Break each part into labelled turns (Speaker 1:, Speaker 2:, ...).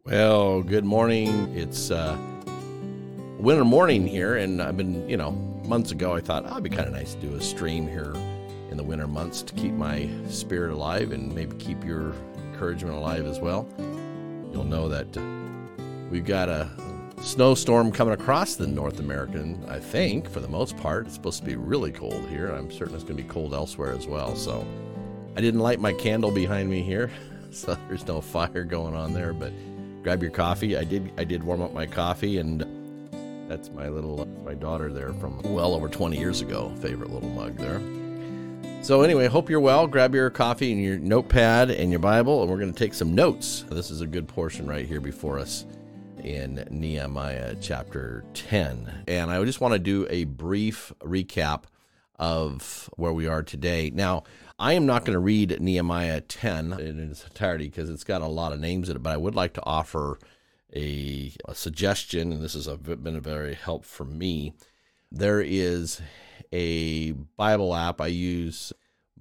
Speaker 1: Well, good morning. It's winter morning here, and I've been, months ago I thought, it'd be kind of nice to do a stream here in the winter months to keep my spirit alive and maybe keep your encouragement alive as well. You'll know that we've got a snowstorm coming across the North American, I think, for the most part. It's supposed to be really cold here. I'm certain it's going to be cold elsewhere as well. So I didn't light my candle behind me here, so there's no fire going on there, but grab your coffee. I did warm up my coffee, and that's my daughter there from well over 20 years ago, favorite little mug there. So anyway, hope you're well. Grab your coffee and your notepad and your Bible, and we're going to take some notes. This is a good portion right here before us in Nehemiah chapter 10. And I just want to do a brief recap of where we are today. Now, I am not going to read Nehemiah 10 in its entirety because it's got a lot of names in it, but I would like to offer a suggestion, and this has been a very help for me. There is a Bible app. I use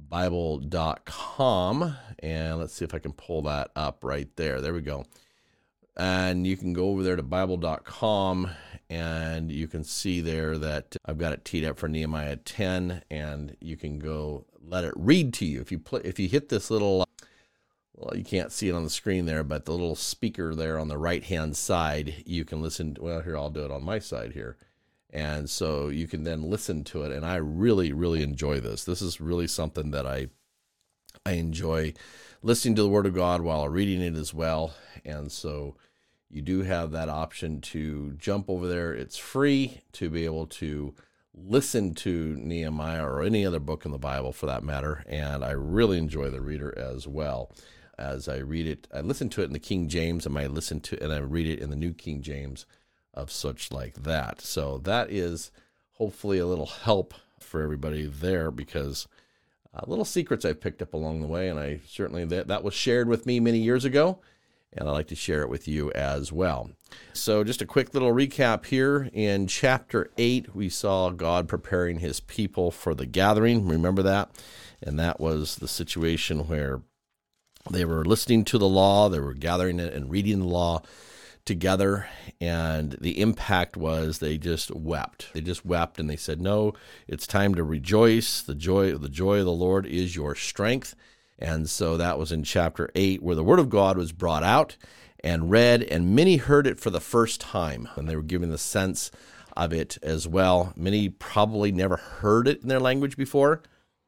Speaker 1: Bible.com, and let's see if I can pull that up right there. There we go. And you can go over there to Bible.com, and you can see there that I've got it teed up for Nehemiah 10, and you can go let it read to you. If you hit this little, well, you can't see it on the screen there, but the little speaker there on the right-hand side, you can listen. Well, here, I'll do it on my side here. And so you can then listen to it, and I really, really enjoy this. This is really something that I enjoy listening to the Word of God while reading it as well. And so you do have that option to jump over there. It's free to be able to listen to Nehemiah or any other book in the Bible for that matter. And I really enjoy the reader as well. As I read it, I listen to it in the King James, and I read it in the New King James of such like that. So that is hopefully a little help for everybody there, because little secrets I've picked up along the way, and I certainly that was shared with me many years ago, and I'd like to share it with you as well. So just a quick little recap here. In chapter 8, we saw God preparing his people for the gathering. Remember that? And that was the situation where they were listening to the law, they were gathering it and reading the law together, and the impact was they just wept. They just wept, and they said, no, it's time to rejoice. The joy of the Lord is your strength. And so that was in chapter 8, where the word of God was brought out and read, and many heard it for the first time, and they were given the sense of it as well. Many probably never heard it in their language before,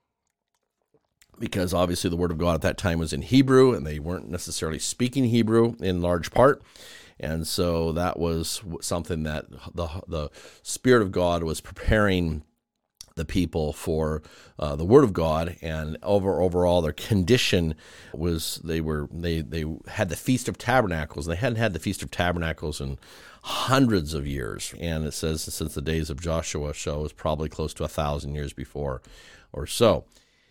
Speaker 1: because obviously the word of God at that time was in Hebrew, and they weren't necessarily speaking Hebrew in large part. And so that was something that the Spirit of God was preparing the people for the Word of God, and overall their condition was they had the Feast of Tabernacles. They hadn't had the Feast of Tabernacles in hundreds of years, and it says since the days of Joshua, so it was probably close to 1,000 years before or so.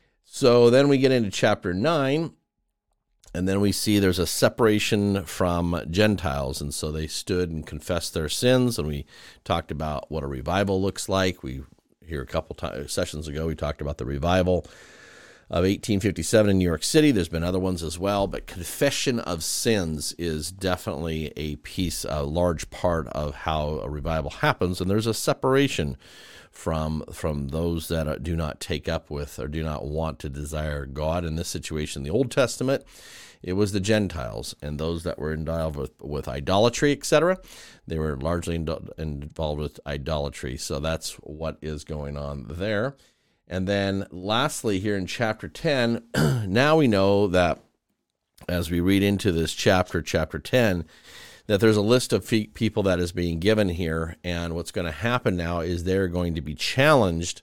Speaker 1: So then we get into chapter 9. And then we see there's a separation from Gentiles, and so they stood and confessed their sins, and we talked about what a revival looks like. We here a couple sessions ago, we talked about the revival of 1857 in New York City. There's been other ones as well, but confession of sins is definitely a large part of how a revival happens, and there's a separation from those that do not take up with or do not want to desire God. In this situation, the Old Testament, it was the Gentiles and those that were involved with idolatry, etc. They were largely involved with idolatry. So that's what is going on there. And then lastly, here in chapter 10, now we know that as we read into this chapter 10, that there's a list of people that is being given here, and what's going to happen now is they're going to be challenged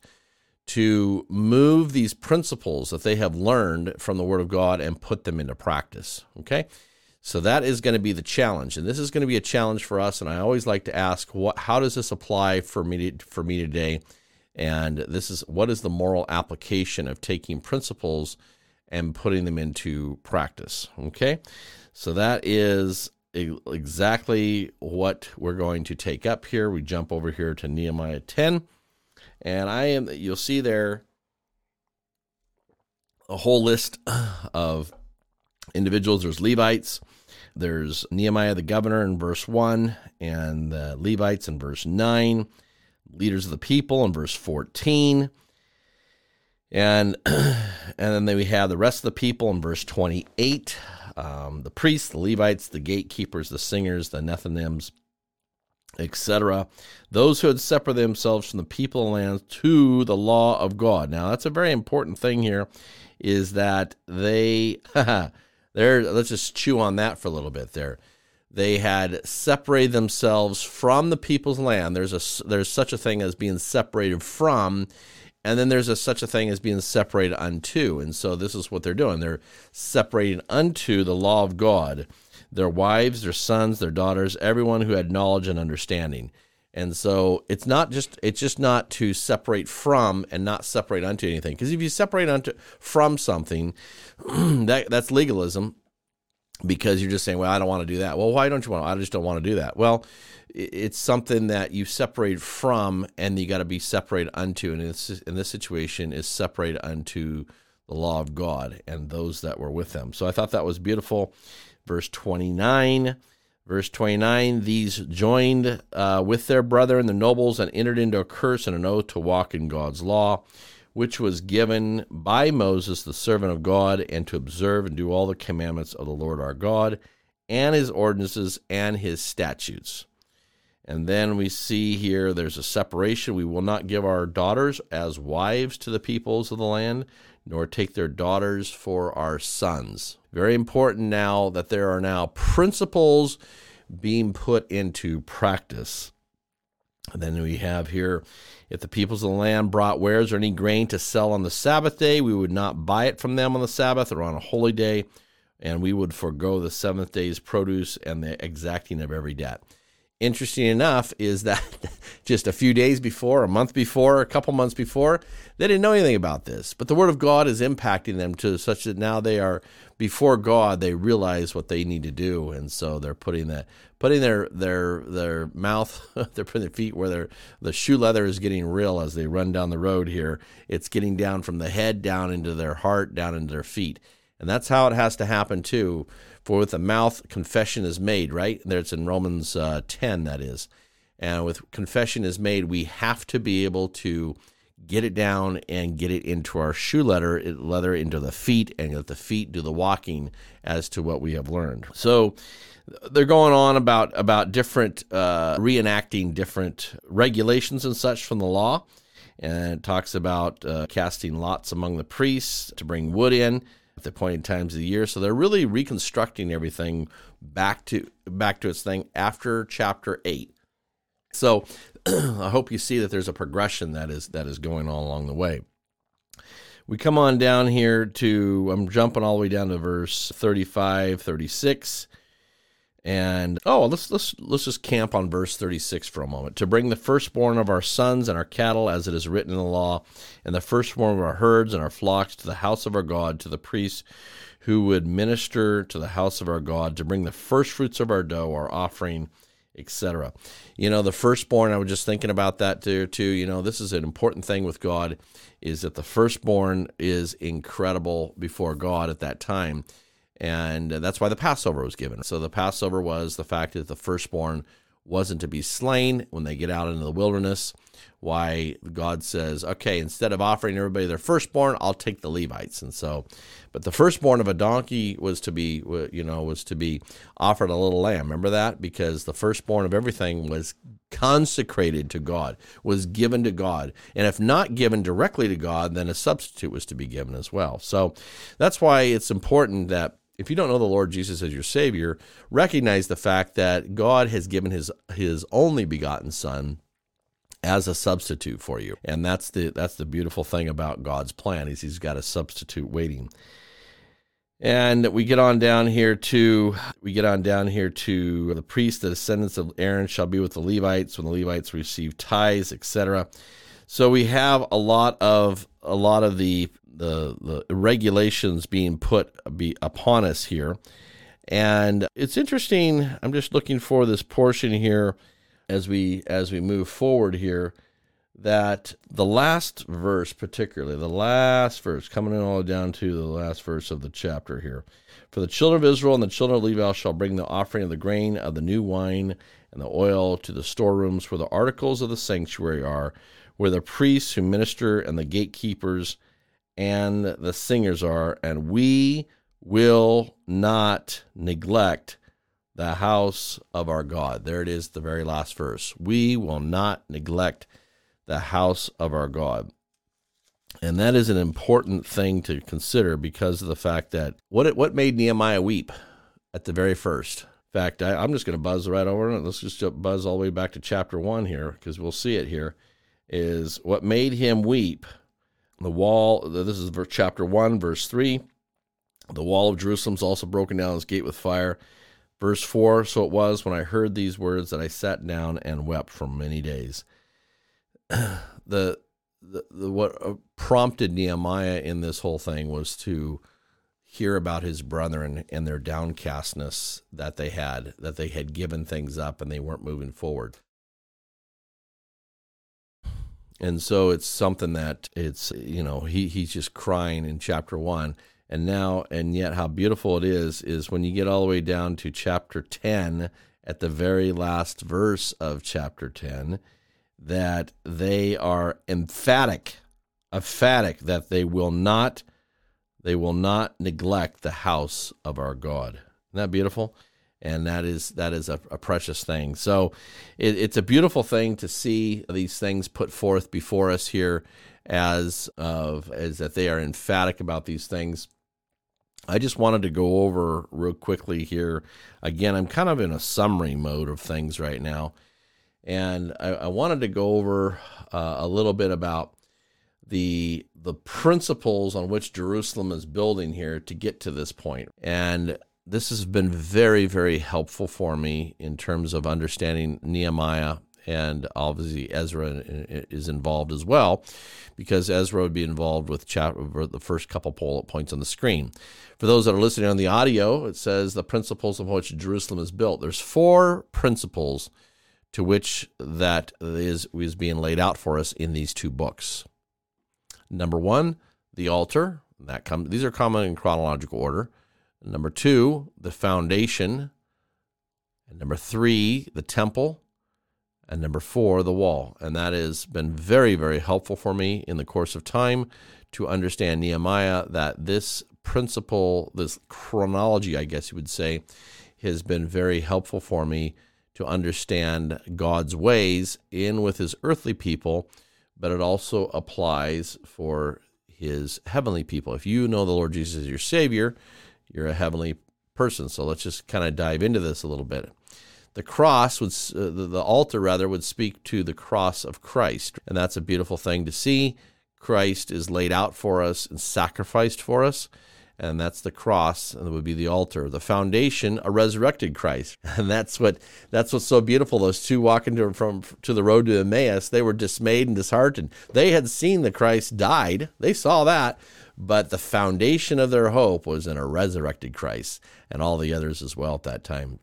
Speaker 1: to move these principles that they have learned from the Word of God and put them into practice, okay? So that is going to be the challenge, and this is going to be a challenge for us, and I always like to ask, how does this apply for me today? And what is the moral application of taking principles and putting them into practice, okay? So that is exactly what we're going to take up here. We jump over here to Nehemiah 10, and you'll see there a whole list of individuals. There's Levites. There's Nehemiah the governor in verse 1, and the Levites in verse 9, leaders of the people in verse 14. And then we have the rest of the people in verse 28, the priests, the Levites, the gatekeepers, the singers, the Nethinims, etc. Those who had separated themselves from the people of the land to the law of God. Now, that's a very important thing here, is that let's just chew on that for a little bit there. They had separated themselves from the people's land. There's such a thing as being separated from, and then there's such a thing as being separated unto. And so this is what they're doing. They're separating unto the law of God, their wives, their sons, their daughters, everyone who had knowledge and understanding. And so it's just not to separate from and not separate unto anything. Because if you separate from something, that's legalism, because you're just saying, well, I don't want to do that. Well, why don't you want to? I just don't want to do that. Well, it's something that you separate from, and you got to be separated unto. And in this situation is separated unto the law of God and those that were with them. So I thought that was beautiful. Verse 29, these joined with their brethren, the nobles, and entered into a curse and an oath to walk in God's law, which was given by Moses, the servant of God, and to observe and do all the commandments of the Lord our God, and his ordinances and his statutes. And then we see here there's a separation. We will not give our daughters as wives to the peoples of the land, nor take their daughters for our sons. Very important now that there are now principles being put into practice. And then we have here, if the peoples of the land brought wares or any grain to sell on the Sabbath day, we would not buy it from them on the Sabbath or on a holy day, and we would forego the seventh day's produce and the exacting of every debt. Interesting enough is that just a few days before, a month before, a couple months before, they didn't know anything about this. But the Word of God is impacting them to such that now they are before God. They realize what they need to do, and so they're putting their mouth, they're putting their feet where the shoe leather is getting real as they run down the road here. It's getting down from the head down into their heart, down into their feet, and that's how it has to happen too. For with the mouth, confession is made, right? There's in Romans 10, that is. And with confession is made, we have to be able to get it down and get it into our shoe leather into the feet, and let the feet do the walking as to what we have learned. So they're going on about different, reenacting different regulations and such from the law. And it talks about casting lots among the priests to bring wood in at the appointed times of the year. So they're really reconstructing everything back to its thing after chapter 8. So I hope you see that there's a progression that is going on along the way. We come on down here to, I'm jumping all the way down to verse 35, 36. And let's just camp on verse 36 for a moment. To bring the firstborn of our sons and our cattle, as it is written in the law, and the firstborn of our herds and our flocks to the house of our God, to the priests who would minister to the house of our God, to bring the first fruits of our dough, our offering, etc. The firstborn, I was just thinking about that there too. This is an important thing with God, is that the firstborn is incredible before God at that time. And that's why the Passover was given. So the Passover was the fact that the firstborn wasn't to be slain when they get out into the wilderness. Why God says, okay, instead of offering everybody their firstborn, I'll take the Levites. And so, but the firstborn of a donkey was to be offered a little lamb. Remember that? Because the firstborn of everything was consecrated to God, was given to God. And if not given directly to God, then a substitute was to be given as well. So that's why it's important that if you don't know the Lord Jesus as your Savior, recognize the fact that God has given his only begotten Son as a substitute for you. And that's the beautiful thing about God's plan, is he's got a substitute waiting. And we get on down here to the priests, the descendants of Aaron shall be with the Levites when the Levites receive tithes, etc. So we have a lot of the regulations being put upon us here. And it's interesting. I'm just looking for this portion here as we move forward here, that the last verse, particularly the last verse, coming in all down to the last verse of the chapter here. For the children of Israel and the children of Levi shall bring the offering of the grain of the new wine and the oil to the storerooms where the articles of the sanctuary are, where the priests who minister and the gatekeepers and the singers are, and we will not neglect the house of our God. There it is, the very last verse. We will not neglect the house of our God. And that is an important thing to consider because of the fact that what made Nehemiah weep at the very first. In fact, I'm just going to buzz right over it. Let's just buzz all the way back to chapter 1 here because we'll see it here, is what made him weep. The wall, this is chapter 1, verse 3. The wall of Jerusalem is also broken down, its gate with fire. Verse 4, so it was when I heard these words that I sat down and wept for many days. What prompted Nehemiah in this whole thing was to hear about his brethren and their downcastness that they had given things up and they weren't moving forward. And so it's something that he's just crying in chapter 1. And yet how beautiful it is when you get all the way down to chapter 10, at the very last verse of chapter 10, that they are emphatic that they will not neglect the house of our God. Isn't that beautiful? And that is a precious thing. So it's a beautiful thing to see these things put forth before us here as that they are emphatic about these things. I just wanted to go over real quickly here. Again, I'm kind of in a summary mode of things right now. And I wanted to go over a little bit about the principles on which Jerusalem is building here to get to this point. And this has been very, very helpful for me in terms of understanding Nehemiah, and obviously Ezra is involved as well, because Ezra would be involved with the first couple bullet points on the screen. For those that are listening on the audio, it says the principles of which Jerusalem is built. There's 4 principles to which that is being laid out for us in these 2 books. Number 1, the altar. These are common in chronological order. Number 2, the foundation. And number 3, the temple. And number 4, the wall. And that has been very, very helpful for me in the course of time to understand Nehemiah, that this principle, this chronology, I guess you would say, has been very helpful for me to understand God's ways in with his earthly people, but it also applies for his heavenly people. If you know the Lord Jesus as your Savior, you're a heavenly person. So let's just kind of dive into this a little bit. The cross the altar rather would speak to the cross of Christ, and that's a beautiful thing to see. Christ is laid out for us and sacrificed for us, and that's the cross, and it would be the altar. The foundation, a resurrected Christ, and that's what's so beautiful. Those 2 walking to the road to Emmaus, they were dismayed and disheartened. They had seen the Christ died; they saw that, but the foundation of their hope was in a resurrected Christ, and all the others as well at that time.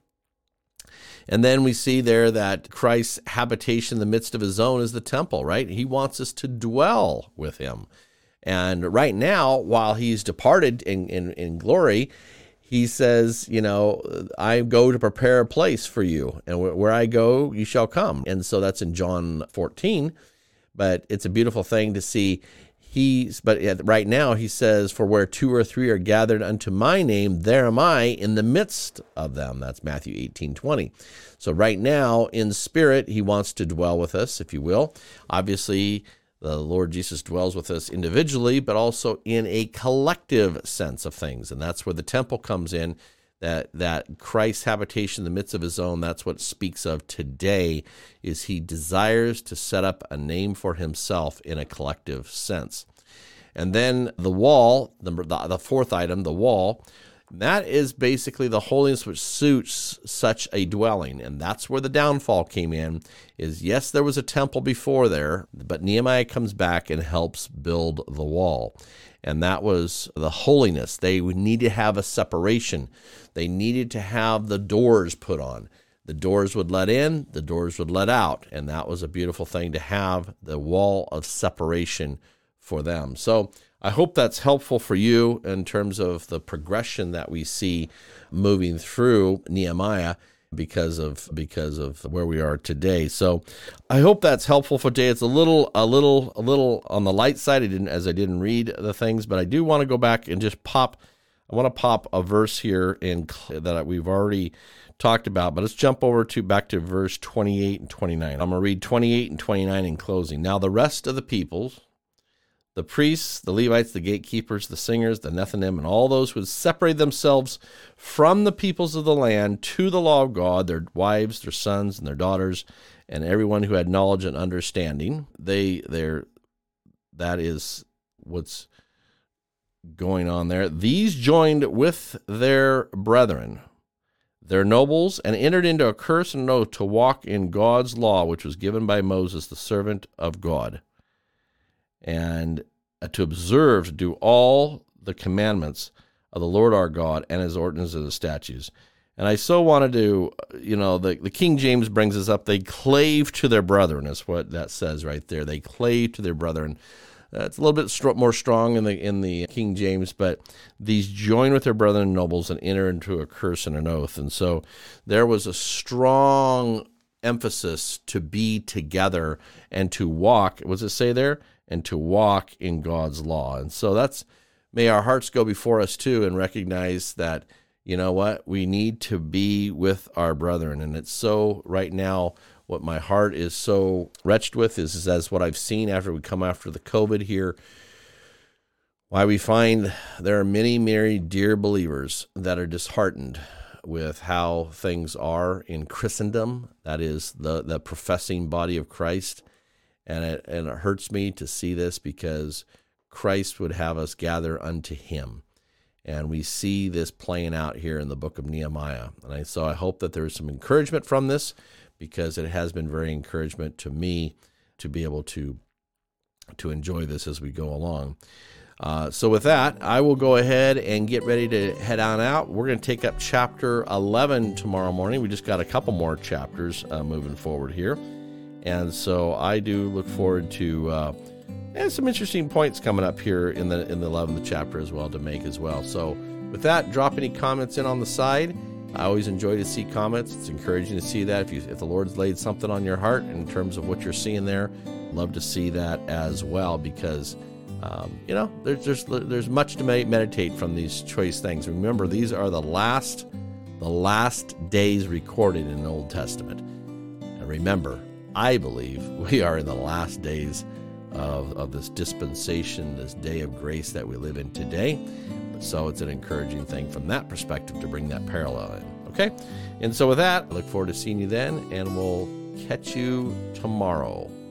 Speaker 1: And then we see there that Christ's habitation in the midst of his own is the temple, right? He wants us to dwell with him. And right now, while he's departed in glory, he says, I go to prepare a place for you, and where I go, you shall come. And so that's in John 14, but it's a beautiful thing to see. But right now he says, for where 2 or 3 are gathered unto my name, there am I in the midst of them. That's Matthew 18:20. So right now in spirit, he wants to dwell with us, if you will. Obviously, the Lord Jesus dwells with us individually, but also in a collective sense of things. And that's where the temple comes in, that Christ's habitation in the midst of his own. That's what it speaks of today, is he desires to set up a name for himself in a collective sense. And then the wall, the 4th item, the wall, that is basically the holiness which suits such a dwelling. And that's where the downfall came in, is yes, there was a temple before there, but Nehemiah comes back and helps build the wall. And that was the holiness. They would need to have a separation. They needed to have the doors put on. The doors would let in, the doors would let out, and that was a beautiful thing to have, the wall of separation for them. So I hope that's helpful for you in terms of the progression that we see moving through Nehemiah because of where we are today. So I hope that's helpful for today. It's a little on the light side. I didn't read the things, but I do want to go back and just pop a verse here that we've already talked about, but let's jump over back to verse 28 and 29. I'm going to read 28 and 29 in closing. Now the rest of the peoples, the priests, the Levites, the gatekeepers, the singers, the Nethinim, and all those who had separated themselves from the peoples of the land to the law of God, their wives, their sons, and their daughters, and everyone who had knowledge and understanding, that is what's going on there. These joined with their brethren, their nobles, and entered into a curse and an oath to walk in God's law, which was given by Moses, the servant of God, and to observe, to do all the commandments of the Lord our God and his ordinances and his statutes. And I so wanted to, the King James brings us up, they clave to their brethren, is what that says right there. They clave to their brethren. It's a little bit more strong in the King James, but these join with their brethren and nobles and enter into a curse and an oath. And so there was a strong emphasis to be together and to walk. What does it say there? And to walk in God's law. And so may our hearts go before us too and recognize that, you know what, we need to be with our brethren. And it's so right now, what my heart is so wretched with is as what I've seen after the COVID here, why we find there are many, many dear believers that are disheartened with how things are in Christendom, that is the professing body of Christ. And it hurts me to see this because Christ would have us gather unto him. And we see this playing out here in the book of Nehemiah. And so I hope that there is some encouragement from this, because it has been very encouragement to me to be able to enjoy this as we go along. So with that, I will go ahead and get ready to head on out. We're going to take up chapter 11 tomorrow morning. We just got a couple more chapters moving forward here. And so I do look forward to some interesting points coming up here in the 11th chapter as well to make as well. So with that, drop any comments in on the side. I always enjoy to see comments. It's encouraging to see that. If the Lord's laid something on your heart in terms of what you're seeing there, love to see that as well, because there's much to meditate from these choice things. Remember, these are the last days recorded in the Old Testament. And remember, I believe we are in the last days of this dispensation, this day of grace that we live in today. So it's an encouraging thing from that perspective to bring that parallel in, okay? And so with that, I look forward to seeing you then, and we'll catch you tomorrow.